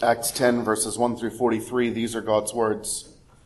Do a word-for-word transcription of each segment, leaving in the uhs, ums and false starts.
Acts ten, verses one through forty-three, these are God's words.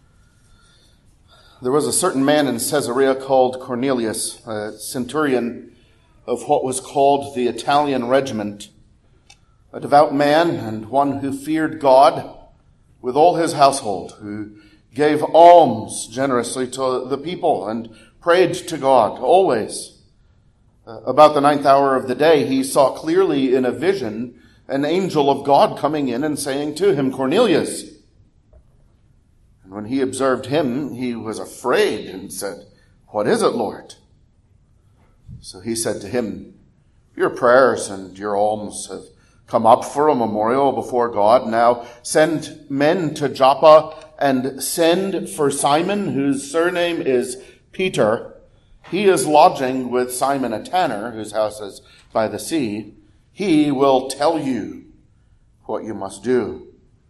There was a certain man in Caesarea called Cornelius, a centurion of what was called the Italian regiment, a devout man and one who feared God with all his household, who gave alms generously to the people and prayed to God always. Uh, about the ninth hour of the day, he saw clearly in a vision an angel of God coming in and saying to him, "Cornelius." And when he observed him, he was afraid and said, "What is it, Lord?" So he said to him, "Your prayers and your alms have come up for a memorial before God. Now send men to Joppa and send for Simon, whose surname is Peter. He is lodging with Simon a tanner, whose house is by the sea. He will tell you what you must do."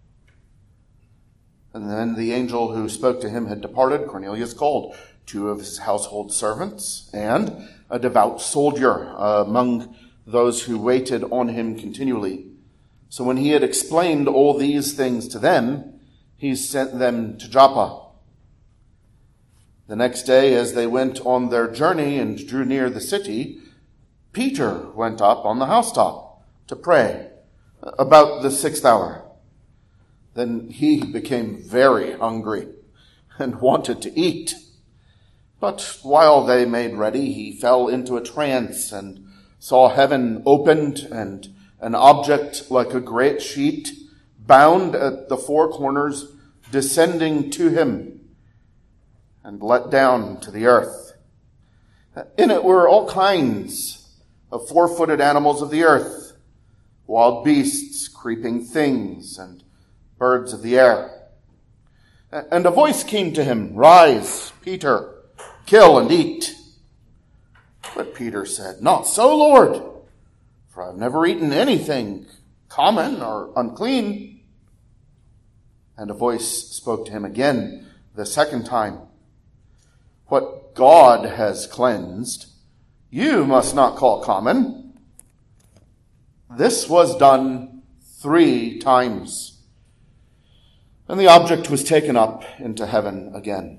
And then the angel who spoke to him had departed. Cornelius called two of his household servants and a devout soldier uh, among those who waited on him continually. So when he had explained all these things to them, he sent them to Joppa. The next day, as they went on their journey and drew near the city, Peter went up on the housetop to pray about the sixth hour. Then he became very hungry and wanted to eat. But while they made ready, he fell into a trance and saw heaven opened and an object like a great sheet bound at the four corners descending to him and let down to the earth. In it were all kinds of four-footed animals of the earth, wild beasts, creeping things, and birds of the air. And a voice came to him, "Rise, Peter, kill and eat." But Peter said, "Not so, Lord, for I've never eaten anything common or unclean." And a voice spoke to him again the second time, "What God has cleansed, you must not call common." This was done three times, and the object was taken up into heaven again.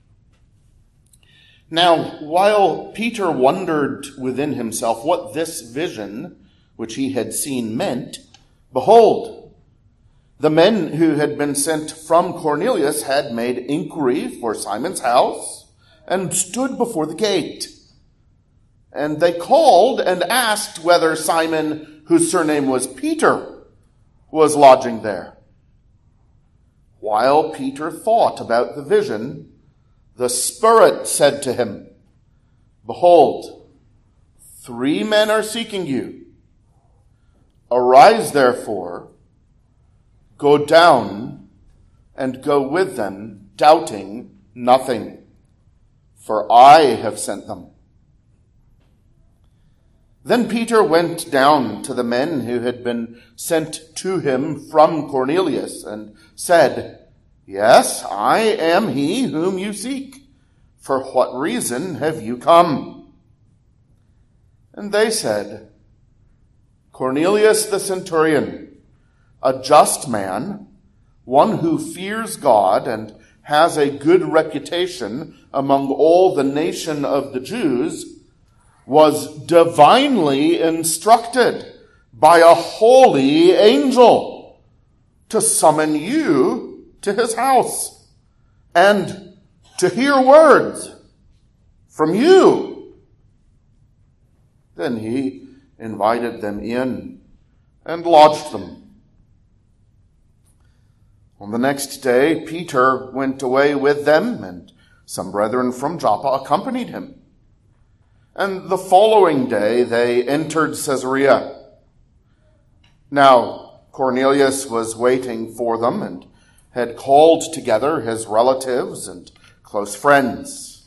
Now, while Peter wondered within himself what this vision which he had seen meant, behold, the men who had been sent from Cornelius had made inquiry for Simon's house and stood before the gate. And they called and asked whether Simon, whose surname was Peter, was lodging there. While Peter thought about the vision, the Spirit said to him, "Behold, three men are seeking you. Arise, therefore, go down and go with them, doubting nothing, for I have sent them." Then Peter went down to the men who had been sent to him from Cornelius and said, "Yes, I am he whom you seek. For what reason have you come?" And they said, "Cornelius the centurion, a just man, one who fears God and has a good reputation among all the nation of the Jews, was divinely instructed by a holy angel to summon you to his house and to hear words from you." Then he invited them in and lodged them. On the next day, Peter went away with them, and some brethren from Joppa accompanied him. And the following day they entered Caesarea. Now Cornelius was waiting for them and had called together his relatives and close friends.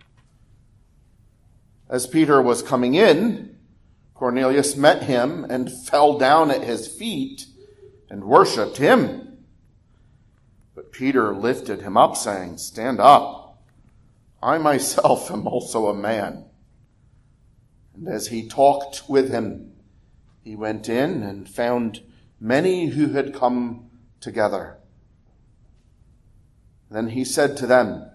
As Peter was coming in, Cornelius met him and fell down at his feet and worshipped him. But Peter lifted him up, saying, "Stand up. I myself am also a man." And as he talked with him, he went in and found many who had come together. Then he said to them,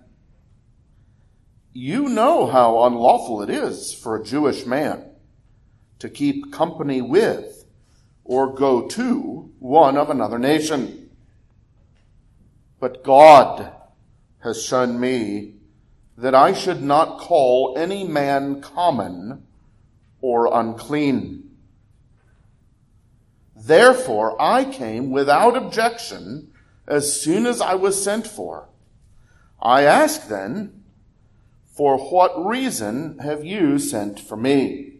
"You know how unlawful it is for a Jewish man to keep company with or go to one of another nation. But God has shown me that I should not call any man common or unclean. Therefore I came without objection as soon as I was sent for. I ask then, for what reason have you sent for me?"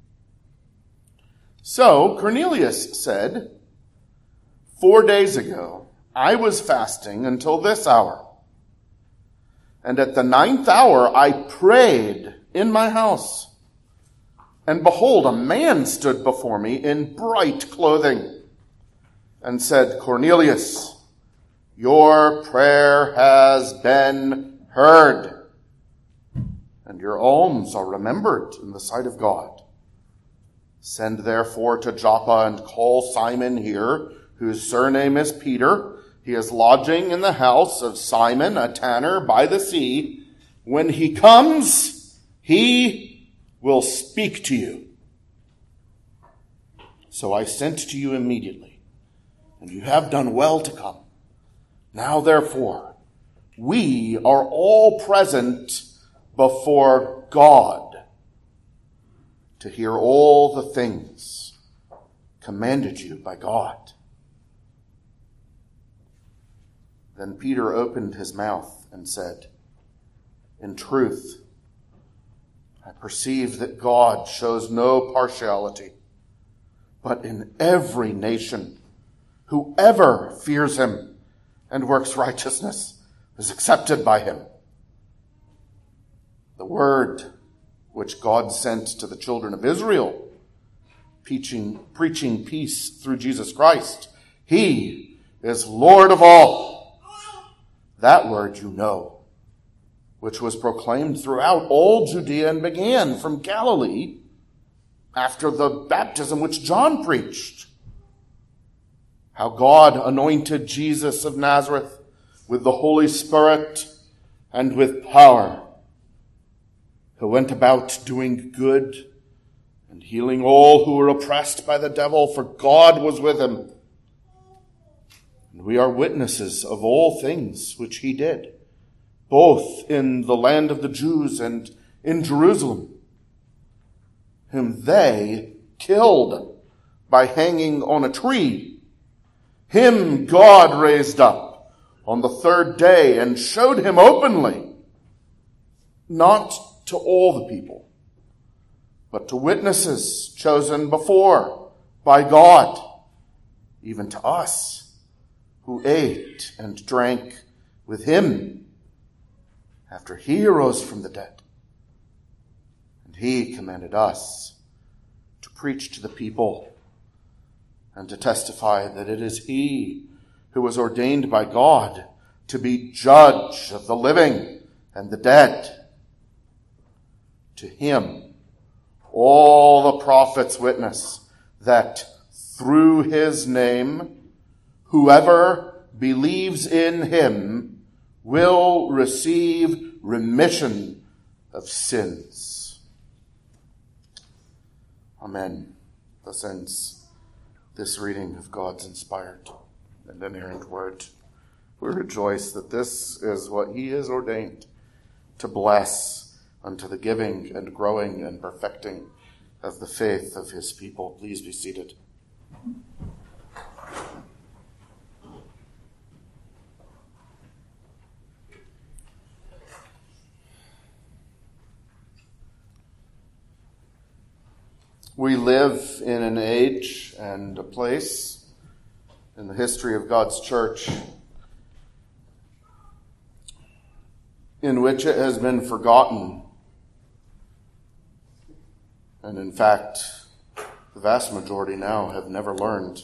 So Cornelius said, "Four days ago I was fasting until this hour. And at the ninth hour I prayed in my house. And behold, a man stood before me in bright clothing and said, 'Cornelius, your prayer has been heard, and your alms are remembered in the sight of God. Send therefore to Joppa and call Simon here, whose surname is Peter. He is lodging in the house of Simon, a tanner by the sea. When he comes, he will speak to you.' So I sent to you immediately, and you have done well to come. Now, therefore, we are all present before God to hear all the things commanded you by God." Then Peter opened his mouth and said, "In truth, I perceive that God shows no partiality, but in every nation, whoever fears him and works righteousness is accepted by him. The word which God sent to the children of Israel, preaching, preaching peace through Jesus Christ, he is Lord of all. That word you know, which was proclaimed throughout all Judea and began from Galilee after the baptism which John preached. How God anointed Jesus of Nazareth with the Holy Spirit and with power, who went about doing good and healing all who were oppressed by the devil, for God was with him. And we are witnesses of all things which he did, both in the land of the Jews and in Jerusalem, whom they killed by hanging on a tree. Him God raised up on the third day and showed him openly, not to all the people, but to witnesses chosen before by God, even to us, who ate and drank with him after he arose from the dead. And he commanded us to preach to the people and to testify that it is he who was ordained by God to be judge of the living and the dead. To him all the prophets witness that through his name whoever believes in him will receive remission of sins." Amen. Thus ends this reading of God's inspired and inerrant word. We rejoice that this is what he has ordained to bless unto the giving and growing and perfecting of the faith of his people. Please be seated. We live in an age and a place in the history of God's church in which it has been forgotten, and in fact, the vast majority now have never learned,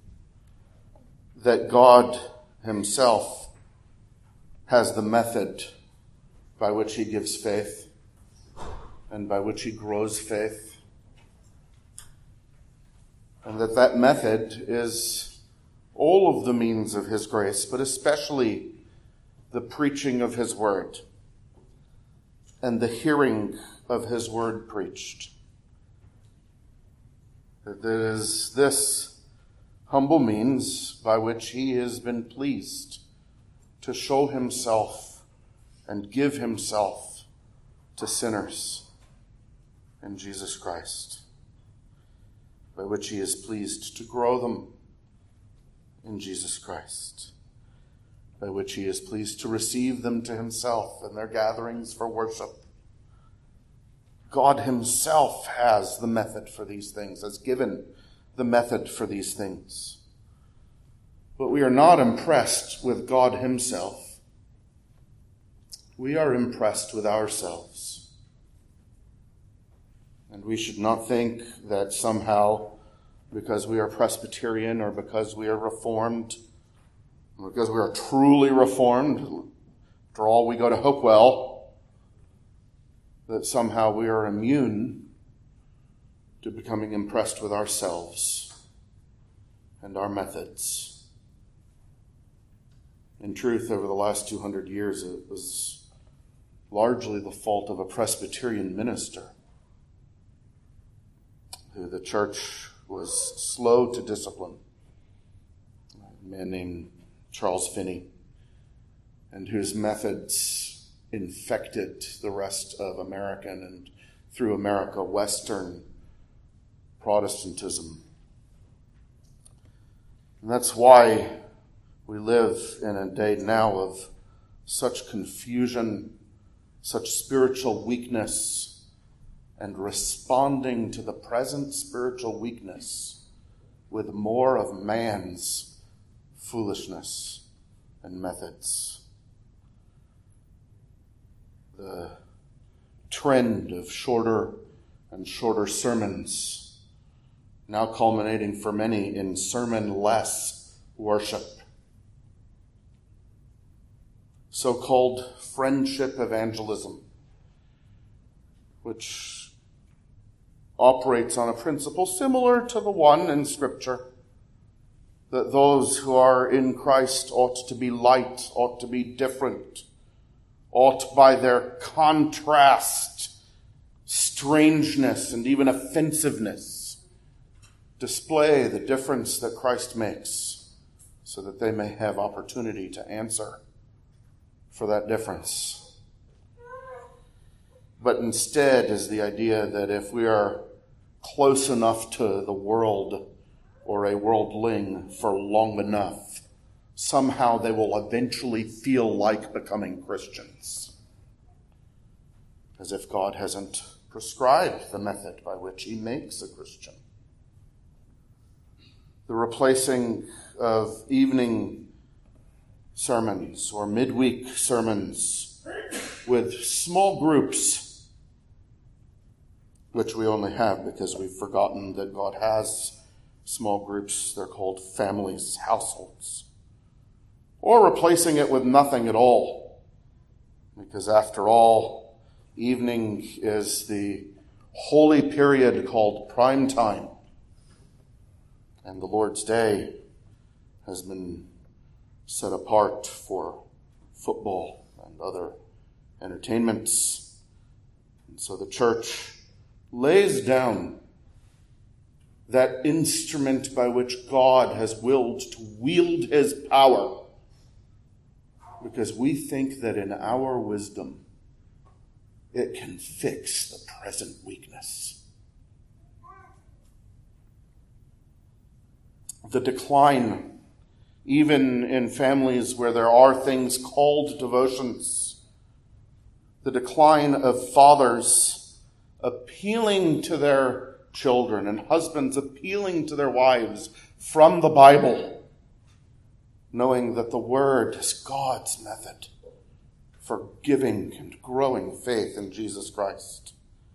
that God himself has the method by which he gives faith and by which he grows faith. And that that method is all of the means of his grace, but especially the preaching of his word and the hearing of his word preached. That it is this humble means by which he has been pleased to show himself and give himself to sinners in Jesus Christ, by which he is pleased to grow them in Jesus Christ, by which he is pleased to receive them to himself in their gatherings for worship. God himself has the method for these things, has given the method for these things. But we are not impressed with God himself. We are impressed with ourselves. And we should not think that somehow, because we are Presbyterian or because we are Reformed, or because we are truly Reformed, after all, we go to Hopewell, that somehow we are immune to becoming impressed with ourselves and our methods. In truth, over the last two hundred years, it was largely the fault of a Presbyterian minister who the church was slow to discipline, a man named Charles Finney, and whose methods infected the rest of American and through America Western Protestantism. And that's why we live in a day now of such confusion, such spiritual weakness, and responding to the present spiritual weakness with more of man's foolishness and methods. The trend of shorter and shorter sermons, now culminating for many in sermon-less worship. So-called friendship evangelism, which operates on a principle similar to the one in Scripture, that those who are in Christ ought to be light, ought to be different, ought by their contrast, strangeness, and even offensiveness, display the difference that Christ makes so that they may have opportunity to answer for that difference. But instead is the idea that if we are close enough to the world or a worldling for long enough, somehow they will eventually feel like becoming Christians. As if God hasn't prescribed the method by which he makes a Christian. The replacing of evening sermons or midweek sermons with small groups, which we only have because we've forgotten that God has small groups. They're called families, households. Or replacing it with nothing at all, because after all, evening is the holy period called prime time, and the Lord's Day has been set apart for football and other entertainments. And so the church lays down that instrument by which God has willed to wield his power, because we think that in our wisdom it can fix the present weakness. The decline, even in families where there are things called devotions, the decline of fathers appealing to their children and husbands appealing to their wives from the Bible, knowing that the Word is God's method for giving and growing faith in Jesus Christ.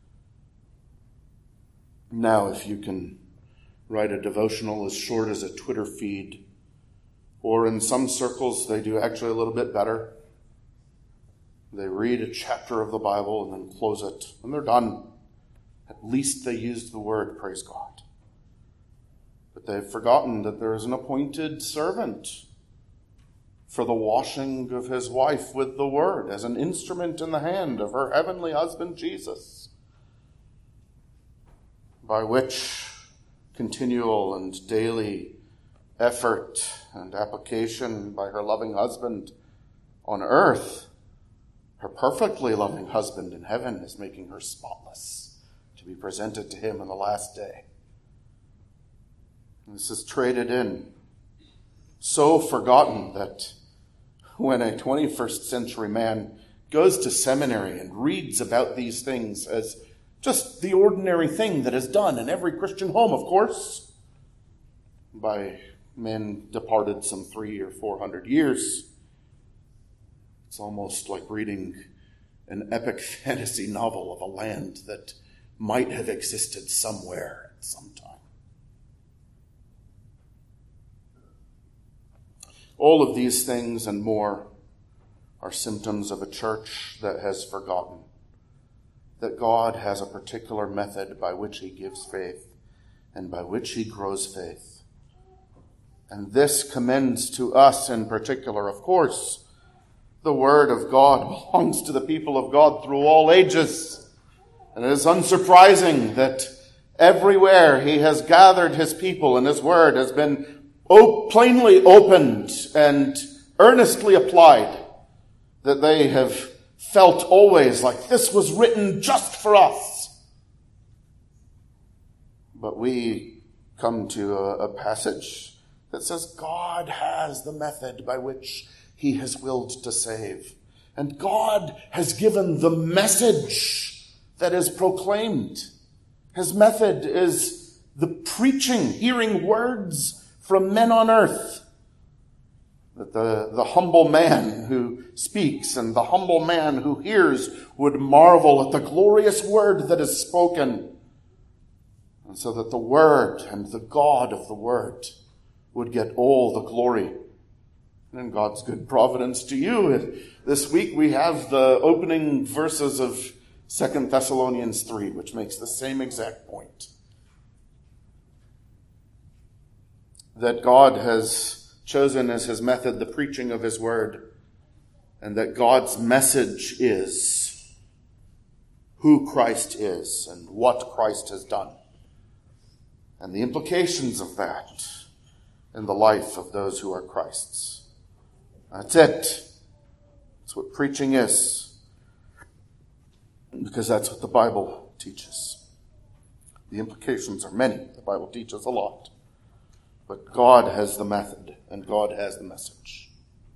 Now, if you can write a devotional as short as a Twitter feed, or in some circles they do actually a little bit better. They read a chapter of the Bible and then close it, and they're done. At least they used the Word, praise God. But But they've forgotten that there is an appointed servant for the washing of his wife with the word, as an instrument in the hand of her heavenly husband Jesus, by which continual and daily effort and application by her loving husband on earth, her perfectly loving husband in heaven is making her spotless to be presented to him on the last day. This is traded in, so forgotten that when a twenty-first century man goes to seminary and reads about these things as just the ordinary thing that is done in every Christian home, of course, by men departed some three or four hundred years, it's almost like reading an epic fantasy novel of a land that might have existed somewhere at some time. All of these things and more are symptoms of a church that has forgotten that God has a particular method by which he gives faith and by which he grows faith. And this commends to us in particular, of course. The word of God belongs to the people of God through all ages. And it is unsurprising that everywhere he has gathered his people and his word has been Oh, plainly opened and earnestly applied, that they have felt always like this was written just for us. But we come to a, a passage that says God has the method by which he has willed to save. And God has given the message that is proclaimed. His method is the preaching, hearing words from men on earth, that the, the humble man who speaks and the humble man who hears would marvel at the glorious word that is spoken, and so that the word and the God of the word would get all the glory. And in God's good providence to you, this week we have the opening verses of Second Thessalonians three, which makes the same exact point. That God has chosen as his method the preaching of his word, and that God's message is who Christ is and what Christ has done, and the implications of that in the life of those who are Christ's. That's it. That's what preaching is, because that's what the Bible teaches. The implications are many. The Bible teaches a lot. But God has the method, and God has the message.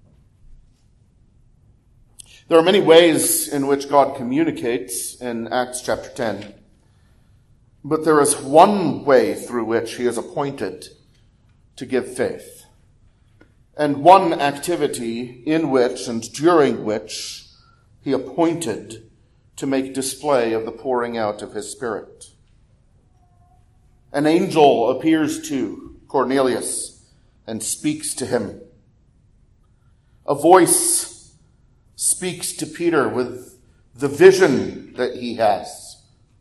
There are many ways in which God communicates in Acts chapter ten. But there is one way through which he is appointed to give faith. And one activity in which and during which he appointed to make display of the pouring out of his Spirit. An angel appears to Cornelius and speaks to him. A voice speaks to Peter with the vision that he has.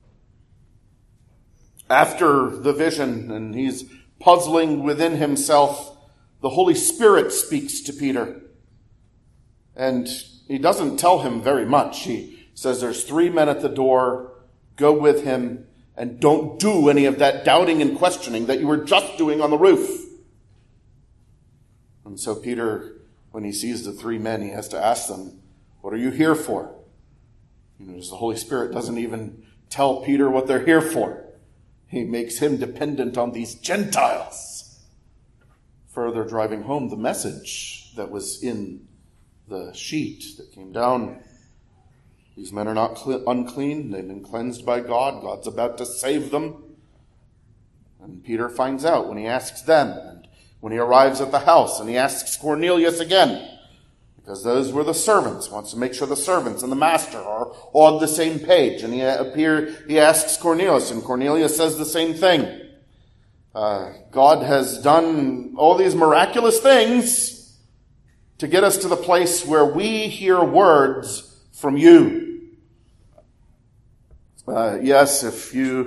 After the vision, and he's puzzling within himself, the Holy Spirit speaks to Peter. And he doesn't tell him very much. He says there's three men at the door, go with him, and don't do any of that doubting and questioning that you were just doing on the roof. And so Peter, when he sees the three men, he has to ask them, what are you here for? You know, the Holy Spirit doesn't even tell Peter what they're here for. He makes him dependent on these Gentiles. Further driving home the message that was in the sheet that came down. These men are not cl- unclean. They've been cleansed by God. God's about to save them. And Peter finds out when he asks them, and when he arrives at the house, and he asks Cornelius again, because those were the servants. Wants to make sure the servants and the master are on the same page. And he appear, he asks Cornelius, and Cornelius says the same thing. Uh, God has done all these miraculous things to get us to the place where we hear words from you. Uh, yes, if you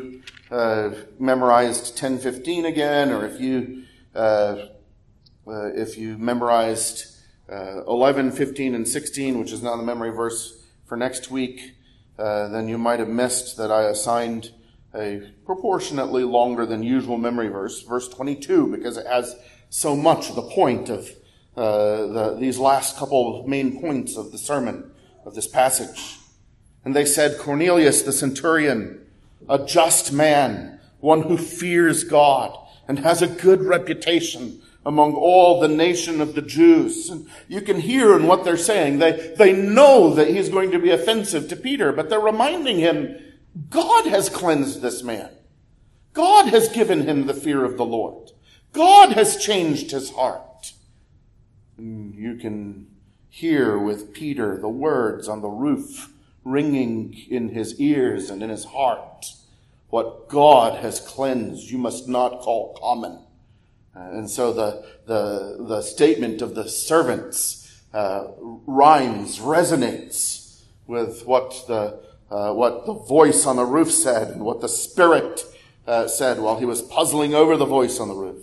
uh, memorized ten fifteen again, or if you uh, uh, if you memorized uh, eleven, fifteen, and sixteen, which is now the memory verse for next week, uh, then you might have missed that I assigned a proportionately longer than usual memory verse, verse twenty-two, because it has so much of the point of uh, the, these last couple main points of the sermon of this passage. And they said, Cornelius the centurion, a just man, one who fears God and has a good reputation among all the nation of the Jews. And you can hear in what they're saying. They, they know that he's going to be offensive to Peter, but they're reminding him, God has cleansed this man. God has given him the fear of the Lord. God has changed his heart. And you can hear with Peter the words on the roof ringing in his ears and in his heart. What God has cleansed, you must not call common. And so the, the, the statement of the servants uh, rhymes, resonates with what the, uh, what the voice on the roof said and what the Spirit uh, said while he was puzzling over the voice on the roof.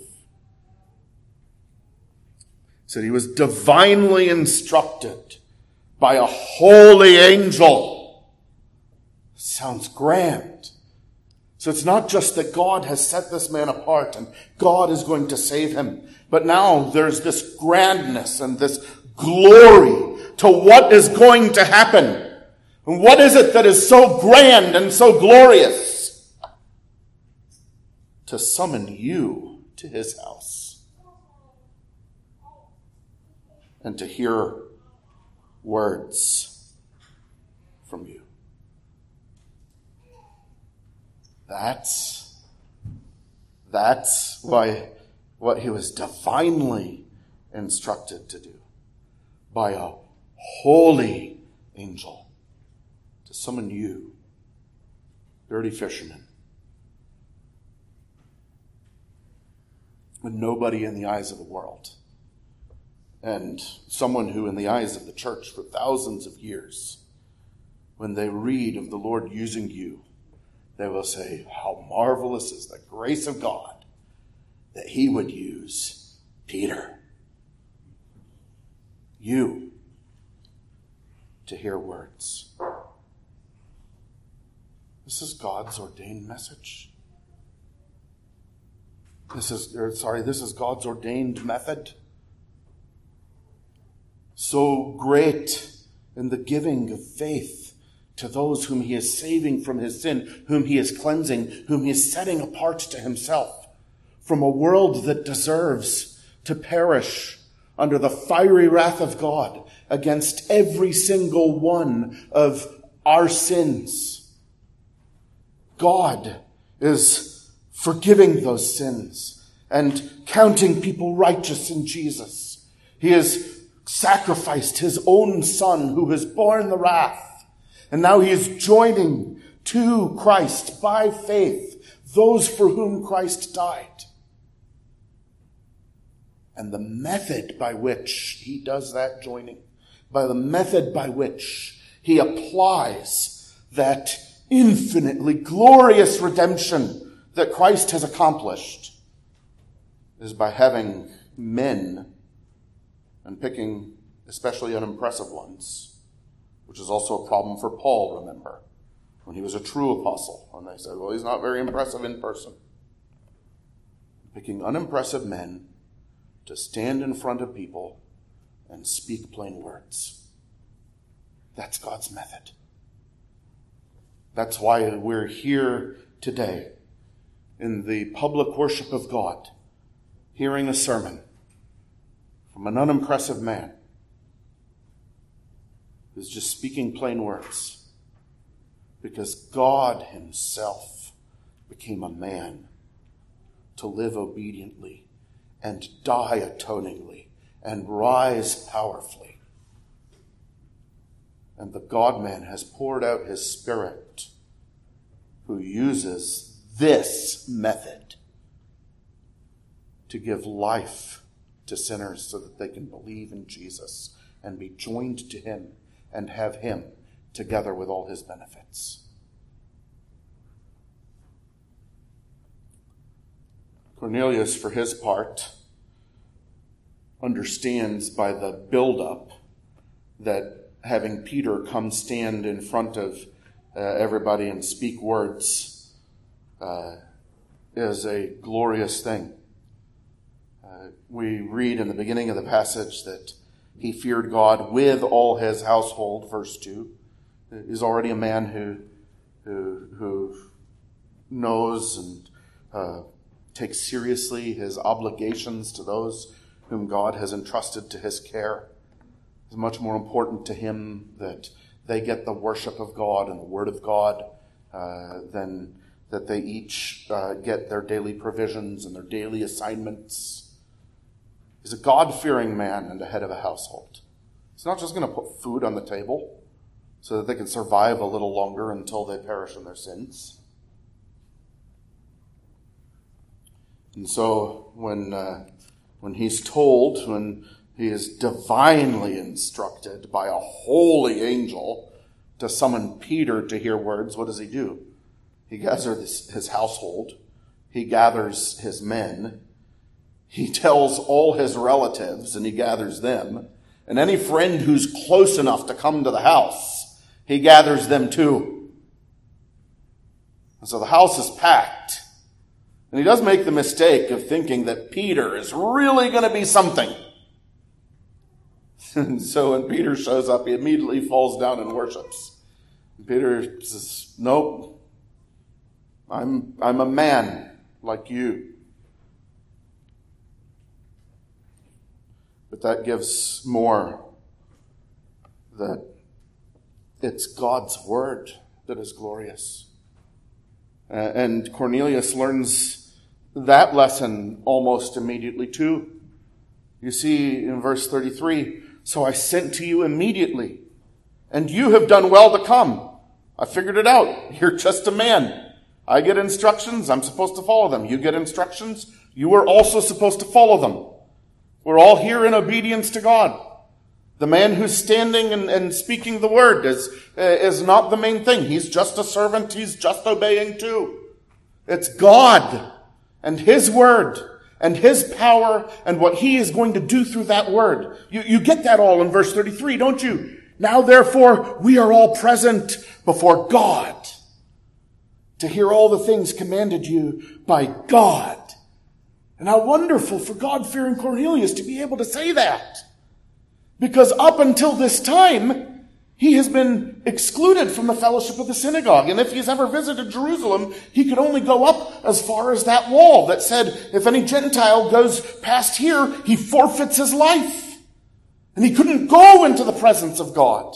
He said he was divinely instructed by a holy angel. Sounds grand. So it's not just that God has set this man apart and God is going to save him, but now there's this grandness and this glory to what is going to happen. And what is it that is so grand and so glorious? To summon you to his house and to hear words from you. That's, that's why what he was divinely instructed to do by a holy angel to summon you, dirty fisherman, and nobody in the eyes of the world, and someone who in the eyes of the church for thousands of years, when they read of the Lord using you, they will say, how marvelous is the grace of God that he would use Peter, you, to hear words. This is God's ordained message. This is, or, sorry, this is God's ordained method. So great in the giving of faith to those whom he is saving from his sin, whom he is cleansing, whom he is setting apart to himself from a world that deserves to perish under the fiery wrath of God against every single one of our sins. God is forgiving those sins and counting people righteous in Jesus. He has sacrificed his own son who has borne the wrath. And now he is joining to Christ by faith those for whom Christ died. And the method by which he does that joining, by the method by which he applies that infinitely glorious redemption that Christ has accomplished, is by having men, and picking especially unimpressive ones, which is also a problem for Paul, remember, when he was a true apostle. And they said, well, he's not very impressive in person. Picking unimpressive men to stand in front of people and speak plain words. That's God's method. That's why we're here today in the public worship of God, hearing a sermon from an unimpressive man who's just speaking plain words, because God himself became a man to live obediently and die atoningly and rise powerfully. And the God-man has poured out his Spirit, who uses this method to give life to sinners so that they can believe in Jesus and be joined to him and have him together with all his benefits. Cornelius, for his part, understands by the buildup that having Peter come stand in front of uh, everybody and speak words uh, is a glorious thing. Uh, we read in the beginning of the passage that he feared God with all his household, verse two. He's already a man who who, who knows and uh, takes seriously his obligations to those whom God has entrusted to his care. It's much more important to him that they get the worship of God and the word of God uh, than that they each uh, get their daily provisions and their daily assignments. He's a God-fearing man and a head of a household. He's not just going to put food on the table so that they can survive a little longer until they perish in their sins. And so when uh, when he's told, when he is divinely instructed by a holy angel to summon Peter to hear words, what does he do? He gathers his household. He gathers his men. He tells all his relatives, and he gathers them. And any friend who's close enough to come to the house, he gathers them too. And so the house is packed. And he does make the mistake of thinking that Peter is really going to be something. And so when Peter shows up, he immediately falls down and worships. And Peter says, nope, I'm, I'm a man like you. But that gives more, that it's God's word that is glorious. Uh, and Cornelius learns that lesson almost immediately too. You see in verse thirty-three, so I sent to you immediately, and you have done well to come. I figured it out. You're just a man. I get instructions. I'm supposed to follow them. You get instructions. You are also supposed to follow them. We're all here in obedience to God. The man who's standing and, and speaking the word is, uh, is not the main thing. He's just a servant. He's just obeying too. It's God and his word and his power and what he is going to do through that word. You, you get that all in verse thirty-three, don't you? Now therefore we are all present before God to hear all the things commanded you by God. And how wonderful for God-fearing Cornelius to be able to say that. Because up until this time, he has been excluded from the fellowship of the synagogue. And if he's ever visited Jerusalem, he could only go up as far as that wall that said, if any Gentile goes past here, he forfeits his life. And he couldn't go into the presence of God.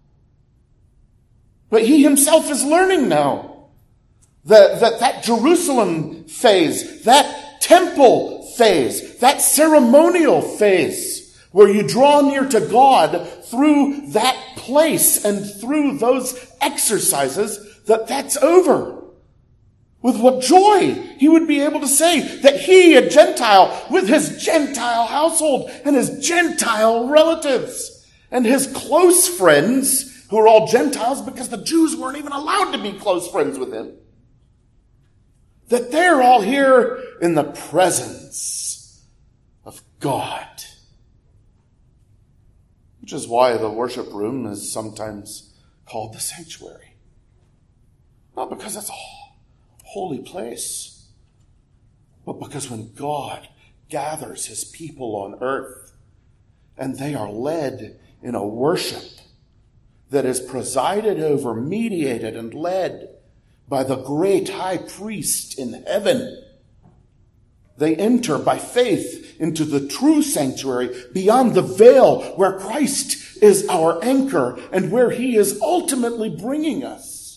But he himself is learning now that that, that Jerusalem phase, that temple phase, that ceremonial phase, where you draw near to God through that place and through those exercises, that that's over. With what joy he would be able to say that he, a Gentile, with his Gentile household and his Gentile relatives and his close friends, who are all Gentiles because the Jews weren't even allowed to be close friends with him, that they're all here in the presence of God. Which is why the worship room is sometimes called the sanctuary. Not because it's a holy place, but because when God gathers his people on earth and they are led in a worship that is presided over, mediated, and led by the great high priest in heaven, they enter by faith into the true sanctuary beyond the veil where Christ is our anchor and where he is ultimately bringing us.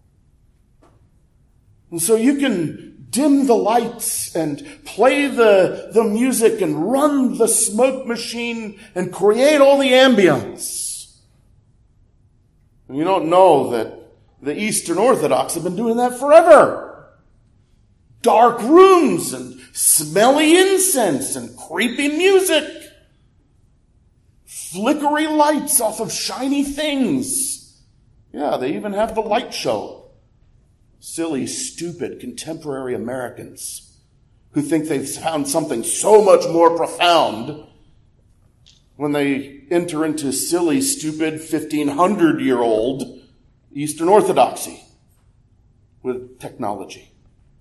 And so you can dim the lights and play the, the music and run the smoke machine and create all the ambience. And you don't know that the Eastern Orthodox have been doing that forever. Dark rooms and smelly incense and creepy music. Flickery lights off of shiny things. Yeah, they even have the light show. Silly, stupid, contemporary Americans who think they've found something so much more profound when they enter into silly, stupid, fifteen hundred year old Eastern Orthodoxy with technology.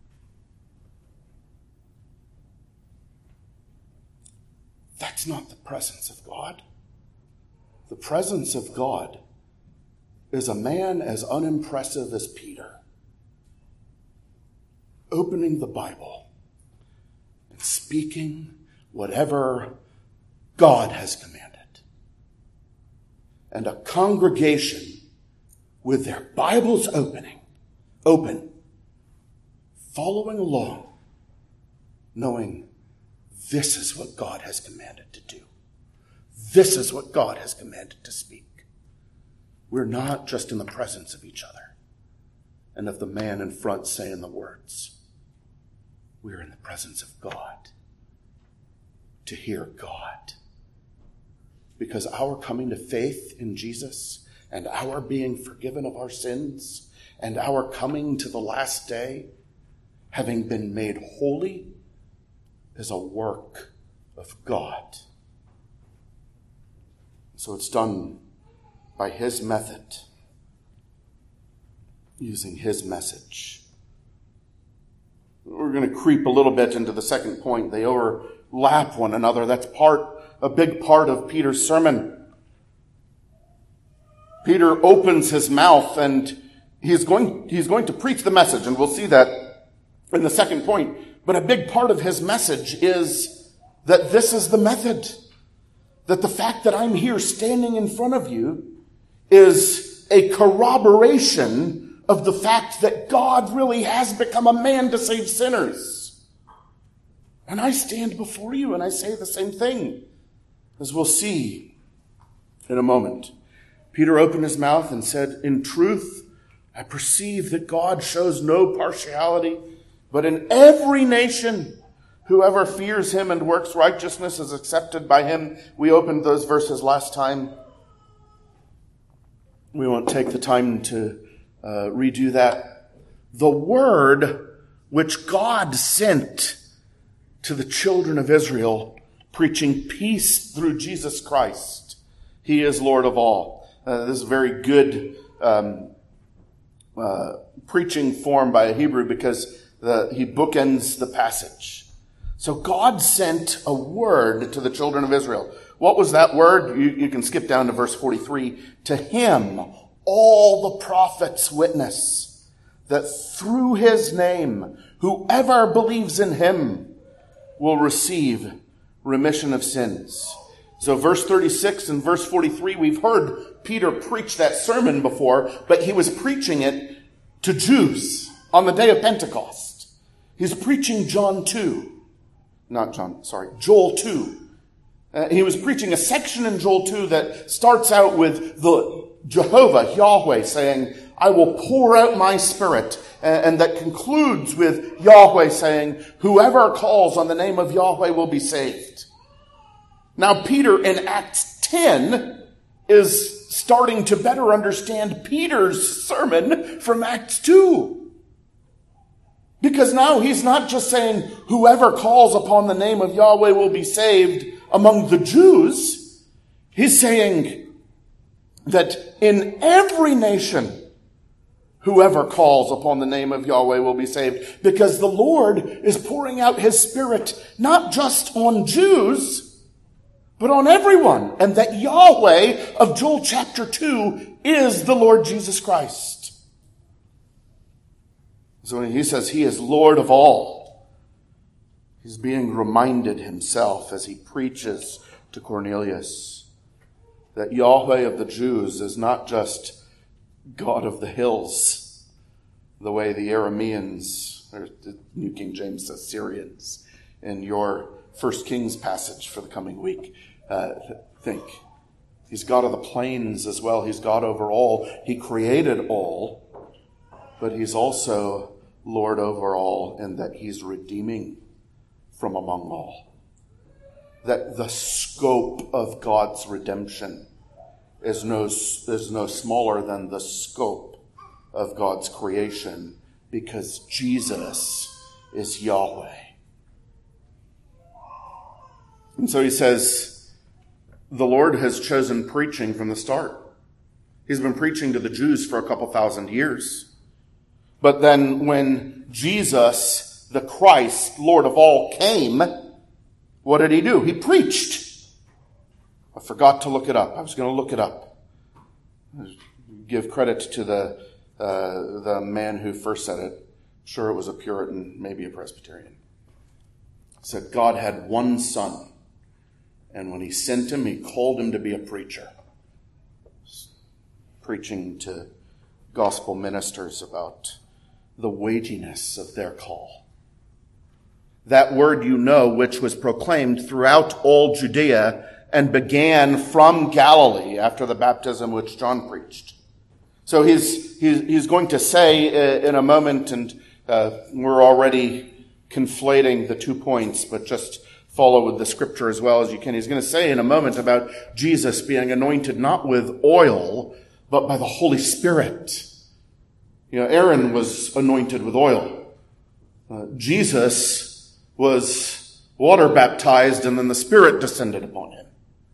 That's not the presence of God. The presence of God is a man as unimpressive as Peter, opening the Bible and speaking whatever God has commanded. And a congregation with their Bibles opening, open, following along, knowing this is what God has commanded to do. This is what God has commanded to speak. We're not just in the presence of each other and of the man in front saying the words. We're in the presence of God to hear God. Because our coming to faith in Jesus and our being forgiven of our sins and our coming to the last day, having been made holy, is a work of God. So it's done by his method, using his message. We're going to creep a little bit into the second point. They overlap one another. That's part, a big part of Peter's sermon. Peter opens his mouth and he's going, he's going to preach the message, and we'll see that in the second point. But a big part of his message is that this is the method. That the fact that I'm here standing in front of you is a corroboration of the fact that God really has become a man to save sinners. And I stand before you and I say the same thing, as we'll see in a moment. Peter opened his mouth and said, "In truth, I perceive that God shows no partiality, but in every nation, whoever fears him and works righteousness is accepted by him." We opened those verses last time. We won't take the time to uh, redo that. The word which God sent to the children of Israel, preaching peace through Jesus Christ. He is Lord of all. Uh, this is a very good um, uh, preaching form by a Hebrew, because the, he bookends the passage. So God sent a word to the children of Israel. What was that word? You, you can skip down to verse forty-three. To him, all the prophets witness that through his name, whoever believes in him will receive remission of sins. So verse thirty-six and verse forty-three, we've heard Peter preach that sermon before, but he was preaching it to Jews on the day of Pentecost. He's preaching John two. Not John, sorry, Joel two. Uh, he was preaching a section in Joel two that starts out with the Jehovah, Yahweh, saying, "I will pour out my spirit," and, and that concludes with Yahweh saying, "Whoever calls on the name of Yahweh will be saved." Now Peter in Acts ten is starting to better understand Peter's sermon from Acts two. Because now he's not just saying whoever calls upon the name of Yahweh will be saved among the Jews. He's saying that in every nation, whoever calls upon the name of Yahweh will be saved. Because the Lord is pouring out his Spirit not just on Jews, but on everyone. And that Yahweh of Joel chapter two is the Lord Jesus Christ. So when he says he is Lord of all, he's being reminded himself as he preaches to Cornelius that Yahweh of the Jews is not just God of the hills, the way the Arameans, or the New King James says Syrians, in your First Kings passage for the coming week, uh, think. He's God of the plains as well. He's God over all. He created all, but he's also Lord over all, in that he's redeeming from among all. That the scope of God's redemption is no, is no smaller than the scope of God's creation, because Jesus is Yahweh. And so he says, the Lord has chosen preaching from the start. He's been preaching to the Jews for a couple thousand years. But then when Jesus, the Christ, Lord of all, came, what did he do? He preached. I forgot to look it up. I was going to look it up. Give credit to the uh, the man who first said it. Sure, it was a Puritan, maybe a Presbyterian. He said God had one son, and when he sent him, he called him to be a preacher. Preaching to gospel ministers about the weightiness of their call. That word you know, which was proclaimed throughout all Judea and began from Galilee after the baptism which John preached. So he's he's, he's going to say in a moment, and uh, we're already conflating the two points, but just follow with the scripture as well as you can. He's going to say in a moment about Jesus being anointed not with oil, but by the Holy Spirit. You know, Aaron was anointed with oil. Uh, Jesus was water baptized, and then the Spirit descended upon him.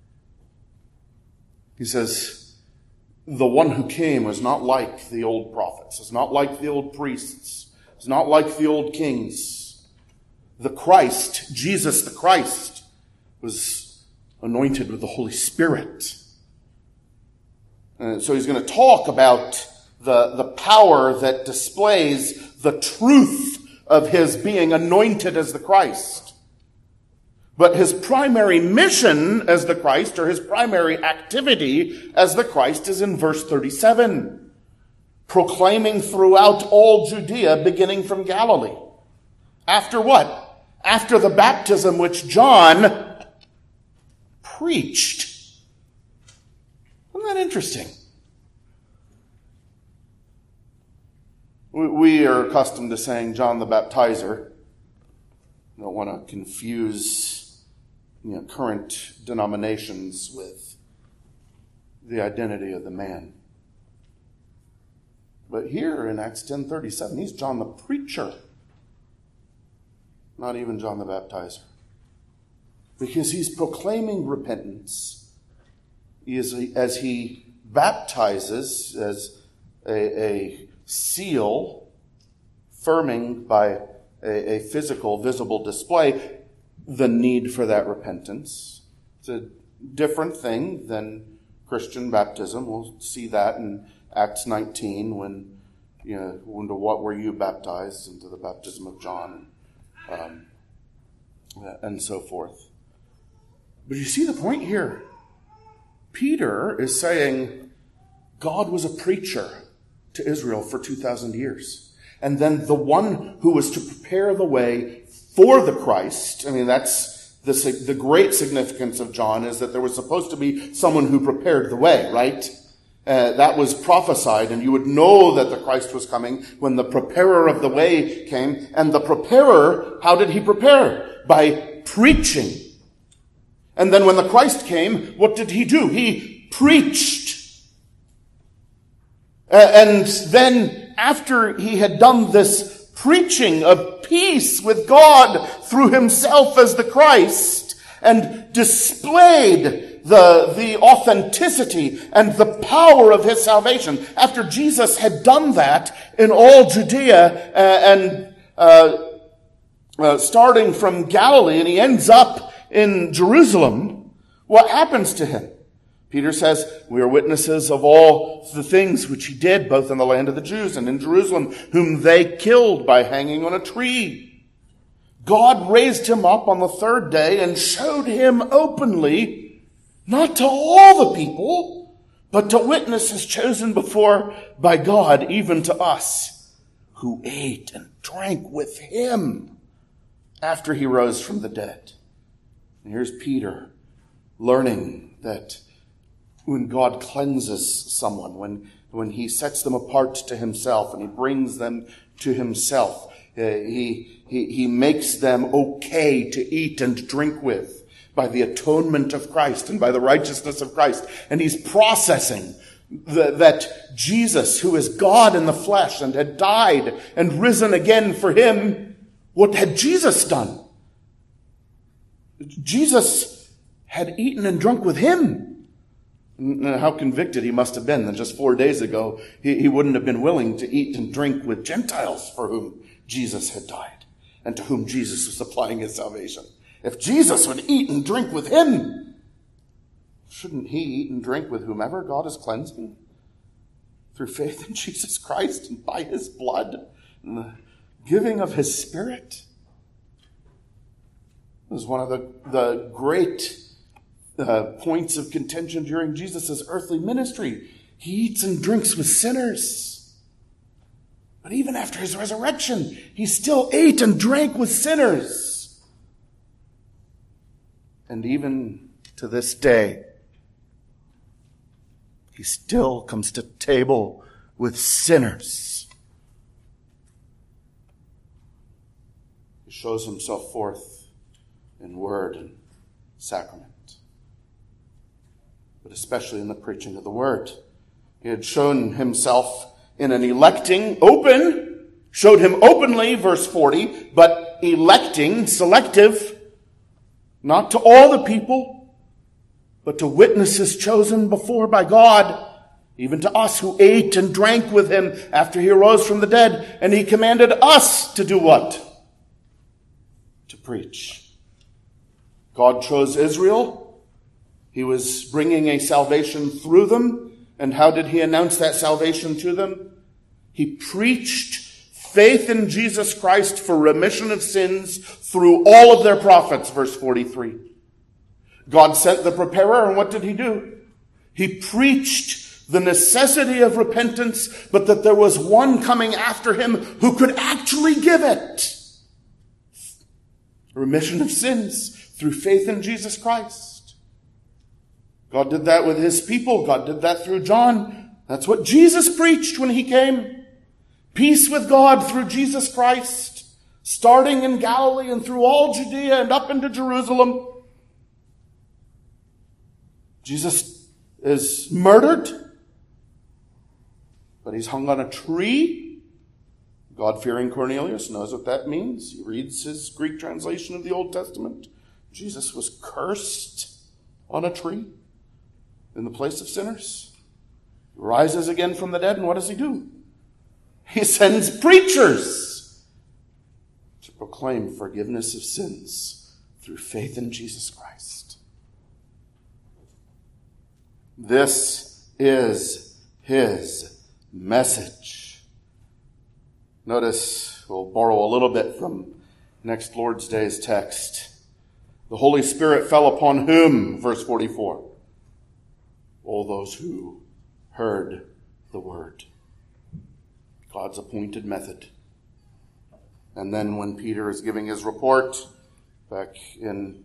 He says, the one who came was not like the old prophets, is not like the old priests, is not like the old kings. The Christ, Jesus the Christ, was anointed with the Holy Spirit. And so he's going to talk about the, the power that displays the truth of his being anointed as the Christ. But his primary mission as the Christ, or his primary activity as the Christ, is in verse thirty-seven. Proclaiming throughout all Judea, beginning from Galilee. After what? After the baptism which John preached. Isn't that interesting? We are accustomed to saying John the Baptizer. I don't want to confuse, you know, current denominations with the identity of the man. But here in Acts ten thirty-seven, he's John the preacher, not even John the Baptizer. Because he's proclaiming repentance. He is, as he baptizes as a, a seal, firming by a, a physical, visible display, the need for that repentance. It's a different thing than Christian baptism. We'll see that in Acts nineteen when, you know, into what were you baptized? Into the baptism of John, um, and so forth. But you see the point here. Peter is saying God was a preacher to Israel for two thousand years. And then the one who was to prepare the way for the Christ, I mean, that's the, the great significance of John, is that there was supposed to be someone who prepared the way, right? Uh, that was prophesied, and you would know that the Christ was coming when the preparer of the way came. And the preparer, how did he prepare? By preaching. And then when the Christ came, what did he do? He preached. Uh, and then after he had done this preaching of peace with God through himself as the Christ, and displayed the, the authenticity and the power of his salvation, after Jesus had done that in all Judea uh, and uh, uh, starting from Galilee, and he ends up in Jerusalem, what happens to him? Peter says, we are witnesses of all the things which he did, both in the land of the Jews and in Jerusalem, whom they killed by hanging on a tree. God raised him up on the third day and showed him openly, not to all the people, but to witnesses chosen before by God, even to us, who ate and drank with him after he rose from the dead. And here's Peter learning that when God cleanses someone, when, when he sets them apart to himself and he brings them to himself, uh, he, he, he makes them okay to eat and drink with by the atonement of Christ and by the righteousness of Christ. And he's processing the, that Jesus, who is God in the flesh and had died and risen again for him, what had Jesus done? Jesus had eaten and drunk with him. And how convicted he must have been that just four days ago he, he wouldn't have been willing to eat and drink with Gentiles for whom Jesus had died and to whom Jesus was applying his salvation. If Jesus would eat and drink with him, shouldn't he eat and drink with whomever God is cleansing through faith in Jesus Christ and by his blood and the giving of his Spirit? It was one of the, the great uh, points of contention during Jesus' earthly ministry. He eats and drinks with sinners. But even after his resurrection, he still ate and drank with sinners. And even to this day, he still comes to table with sinners. He shows himself forth in word and sacrament, but especially in the preaching of the word. He had shown himself in an electing, open, showed him openly, verse forty, but electing, selective, not to all the people, but to witnesses chosen before by God, even to us who ate and drank with him after he arose from the dead. And he commanded us to do what? To preach. God chose Israel. He was bringing a salvation through them. And how did he announce that salvation to them? He preached faith in Jesus Christ for remission of sins through all of their prophets, verse forty-three. God sent the preparer, and what did he do? He preached the necessity of repentance, but that there was one coming after him who could actually give it. Remission of sins through faith in Jesus Christ. God did that with his people. God did that through John. That's what Jesus preached when he came. Peace with God through Jesus Christ, starting in Galilee and through all Judea and up into Jerusalem. Jesus is murdered, but he's hung on a tree. God-fearing Cornelius knows what that means. He reads his Greek translation of the Old Testament. Jesus was cursed on a tree in the place of sinners. He rises again from the dead, and what does he do? He sends preachers to proclaim forgiveness of sins through faith in Jesus Christ. This is his message. Notice, we'll borrow a little bit from next Lord's Day's text. The Holy Spirit fell upon whom? Verse forty-four. All those who heard the word. God's appointed method. And then when Peter is giving his report back in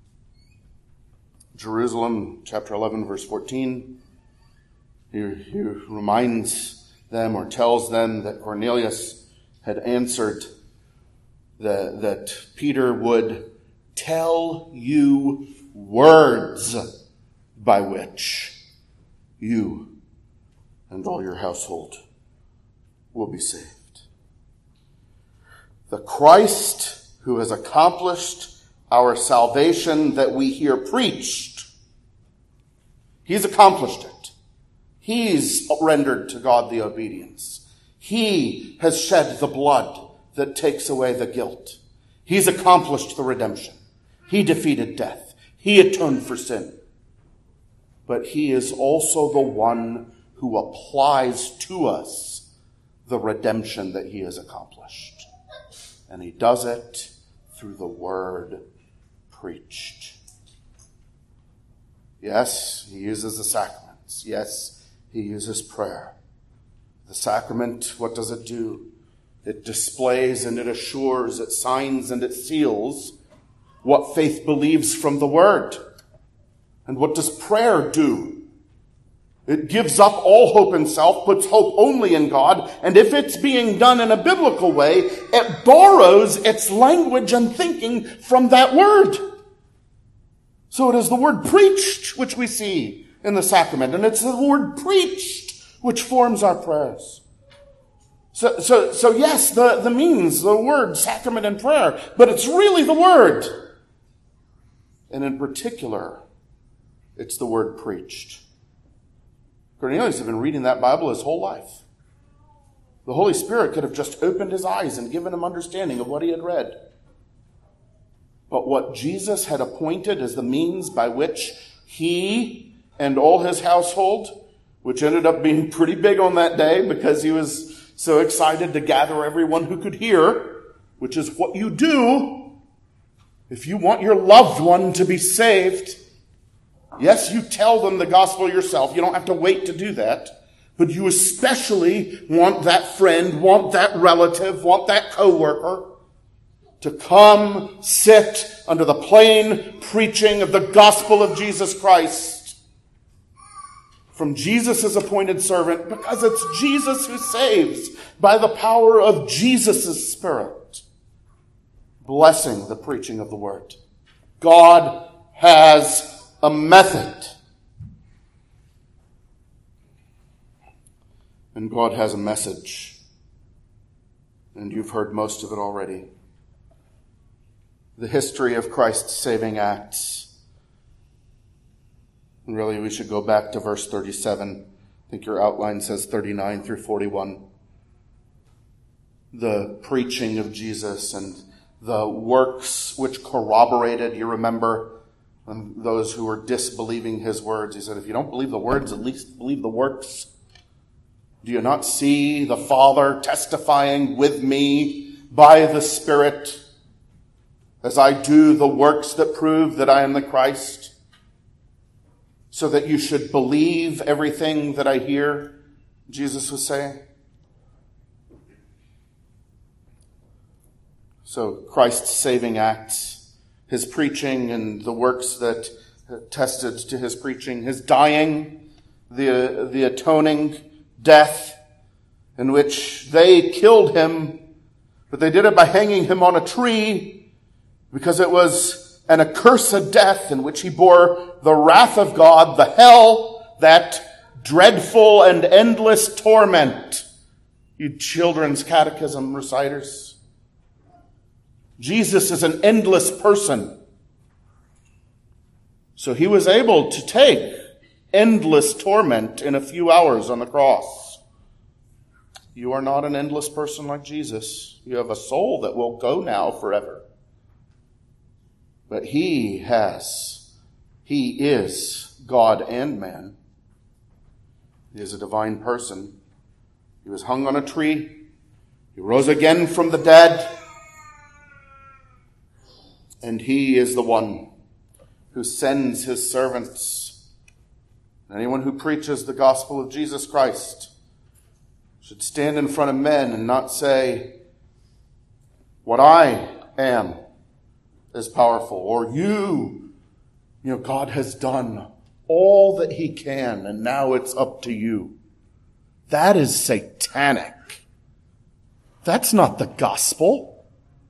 Jerusalem, chapter eleven, verse fourteen, he, he reminds them or tells them that Cornelius had answered the, that Peter would tell you words by which you and all your household will be saved. The Christ who has accomplished our salvation that we hear preached, he's accomplished it. He's rendered to God the obedience. He has shed the blood that takes away the guilt. He's accomplished the redemption. He defeated death. He atoned for sin. But he is also the one who applies to us the redemption that he has accomplished. And he does it through the word preached. Yes, he uses the sacraments. Yes, he uses prayer. The sacrament, what does it do? It displays and it assures, it signs and it seals what faith believes from the word. And what does prayer do? It gives up all hope in self, puts hope only in God, and if it's being done in a biblical way, it borrows its language and thinking from that word. So it is the word preached which we see in the sacrament, and it's the word preached which forms our prayers. So, so, so yes, the, the means, the word, sacrament and prayer, but it's really the word. And in particular, It's the word preached. Cornelius had been reading that Bible his whole life. The Holy Spirit could have just opened his eyes and given him understanding of what he had read. But what Jesus had appointed as the means by which he and all his household, which ended up being pretty big on that day because he was so excited to gather everyone who could hear, which is what you do if you want your loved one to be saved. Yes, you tell them the gospel yourself. You don't have to wait to do that. But you especially want that friend, want that relative, want that coworker to come sit under the plain preaching of the gospel of Jesus Christ from Jesus' appointed servant, because it's Jesus who saves by the power of Jesus' Spirit, blessing the preaching of the word. God has a method. And God has a message. And you've heard most of it already. The history of Christ's saving acts. And really, we should go back to verse thirty-seven. I think your outline says thirty-nine through forty-one. The preaching of Jesus and the works which corroborated, you remember, and those who were disbelieving his words. He said, if you don't believe the words, at least believe the works. Do you not see the Father testifying with me by the Spirit as I do the works that prove that I am the Christ, so that you should believe everything that I hear? Jesus was saying. So Christ's saving acts, his preaching and the works that attested to his preaching, his dying, the, the atoning death in which they killed him, but they did it by hanging him on a tree because it was an accursed death in which he bore the wrath of God, the hell, that dreadful and endless torment. You children's catechism reciters. Jesus is an endless person. So he was able to take endless torment in a few hours on the cross. You are not an endless person like Jesus. You have a soul that will go now forever. But he has, he is God and man. He is a divine person. He was hung on a tree. He rose again from the dead. And he is the one who sends his servants. Anyone who preaches the gospel of Jesus Christ should stand in front of men and not say, what I am is powerful, or you, you know, God has done all that he can, and now it's up to you. That is satanic. That's not the gospel.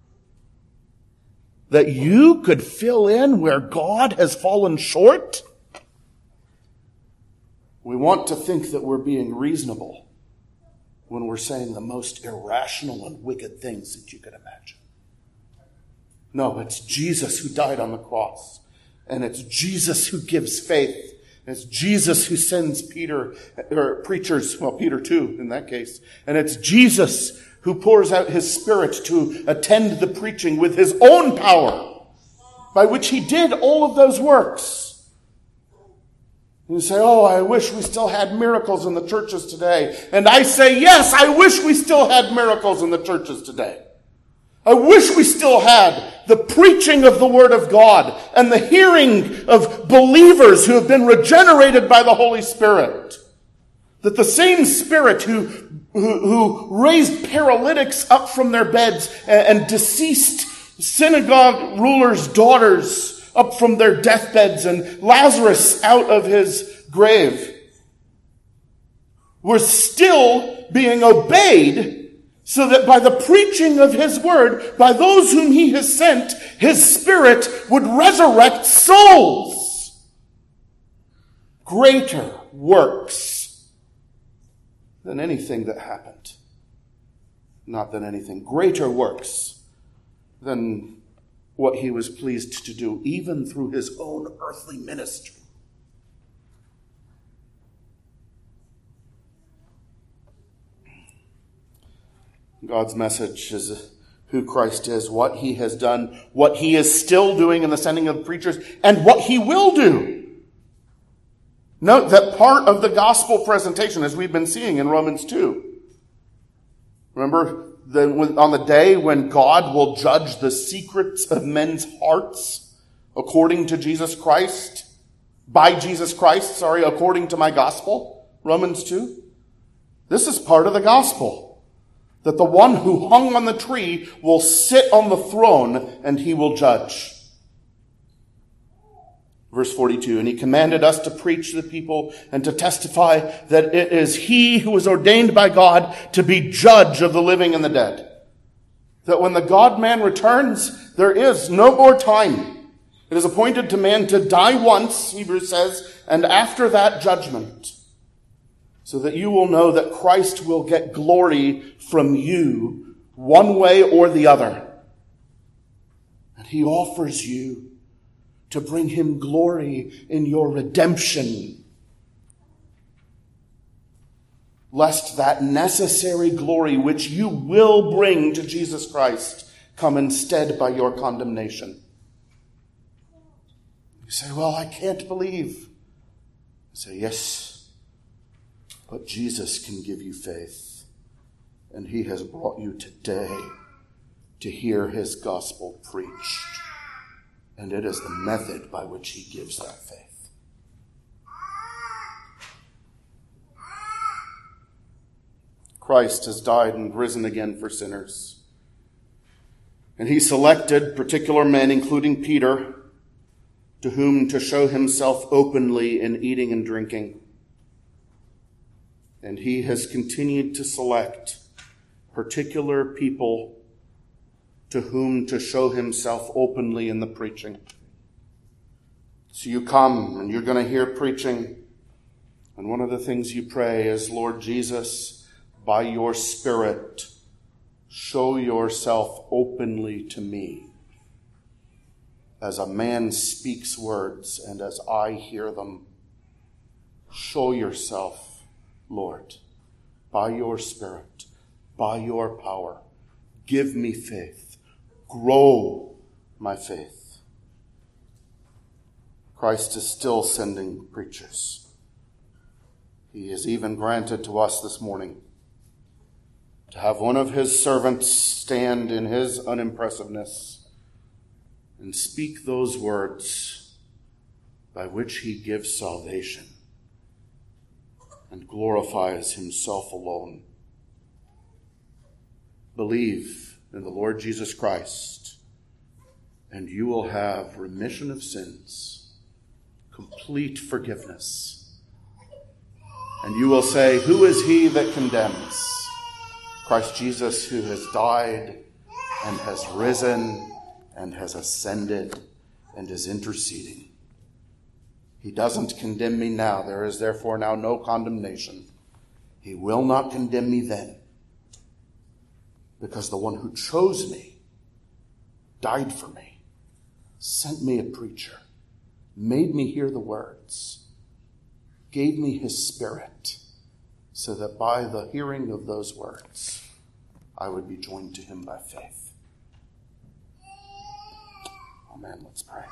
That you could fill in where God has fallen short? We want to think that we're being reasonable when we're saying the most irrational and wicked things that you could imagine. No, it's Jesus who died on the cross. And it's Jesus who gives faith. And it's Jesus who sends Peter, or preachers, well, Peter too in that case. And it's Jesus who pours out his Spirit to attend the preaching with his own power, by which he did all of those works. You say, oh, I wish we still had miracles in the churches today. And I say, yes, I wish we still had miracles in the churches today. I wish we still had the preaching of the Word of God and the hearing of believers who have been regenerated by the Holy Spirit. That the same Spirit who, who, who raised paralytics up from their beds and, and deceased synagogue rulers' daughters up from their deathbeds and Lazarus out of his grave, were still being obeyed, so that by the preaching of his word, by those whom he has sent, his Spirit would resurrect souls. Greater works than anything that happened. Not than anything. Greater works than what he was pleased to do, even through his own earthly ministry. God's message is who Christ is, what he has done, what he is still doing in the sending of preachers, and what he will do. Note that part of the gospel presentation, as we've been seeing in Romans two. Remember, the, on the day when God will judge the secrets of men's hearts according to Jesus Christ, by Jesus Christ, sorry, according to my gospel, Romans two. This is part of the gospel. That the one who hung on the tree will sit on the throne and he will judge. Verse forty-two, and he commanded us to preach to the people and to testify that it is he who is ordained by God to be judge of the living and the dead. That when the God-man returns, there is no more time. It is appointed to man to die once, Hebrews says, and after that judgment. So that you will know that Christ will get glory from you one way or the other. And he offers you to bring him glory in your redemption. Lest that necessary glory which you will bring to Jesus Christ come instead by your condemnation. You say, well, I can't believe. I say, yes. But Jesus can give you faith. And he has brought you today to hear his gospel preached. And it is the method by which he gives that faith. Christ has died and risen again for sinners. And he selected particular men, including Peter, to whom to show himself openly in eating and drinking. And he has continued to select particular people to whom to show himself openly in the preaching. So you come and you're going to hear preaching. And one of the things you pray is, Lord Jesus, by your Spirit, show yourself openly to me. As a man speaks words and as I hear them, show yourself, Lord, by your Spirit, by your power, give me faith. Grow my faith. Christ is still sending preachers. He has even granted to us this morning to have one of his servants stand in his unimpressiveness and speak those words by which he gives salvation and glorifies himself alone. Believe in the Lord Jesus Christ, and you will have remission of sins, complete forgiveness. And you will say, who is he that condemns? Christ Jesus, who has died and has risen and has ascended and is interceding. He doesn't condemn me now. There is therefore now no condemnation. He will not condemn me then. Because the one who chose me, died for me, sent me a preacher, made me hear the words, gave me his Spirit, so that by the hearing of those words, I would be joined to him by faith. Amen. Let's pray.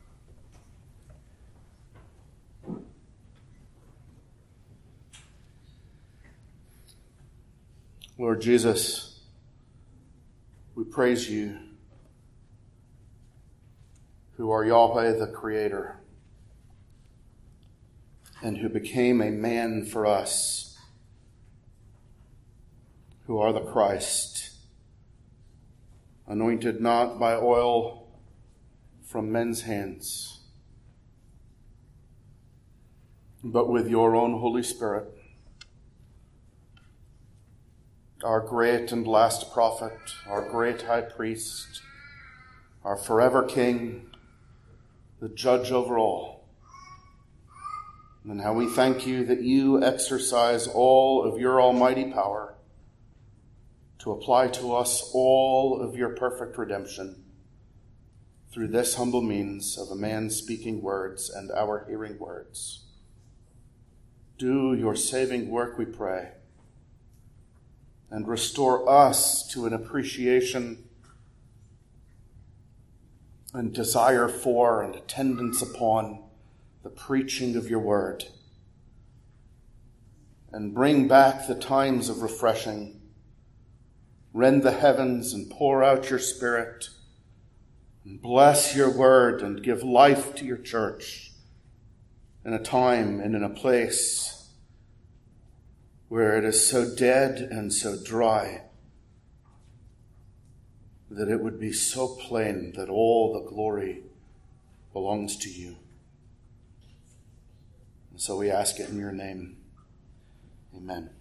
Lord Jesus, we praise you, who are Yahweh the Creator, and who became a man for us, who are the Christ, anointed not by oil from men's hands, but with your own Holy Spirit. Our great and last prophet, our great high priest, our forever king, the judge over all. And how we thank you that you exercise all of your almighty power to apply to us all of your perfect redemption through this humble means of a man speaking words and our hearing words. Do your saving work, we pray, and restore us to an appreciation and desire for and attendance upon the preaching of your word. And bring back the times of refreshing. Rend the heavens and pour out your Spirit. And bless your word and give life to your church in a time and in a place where it is so dead and so dry that it would be so plain that all the glory belongs to you. And so we ask it in your name. Amen.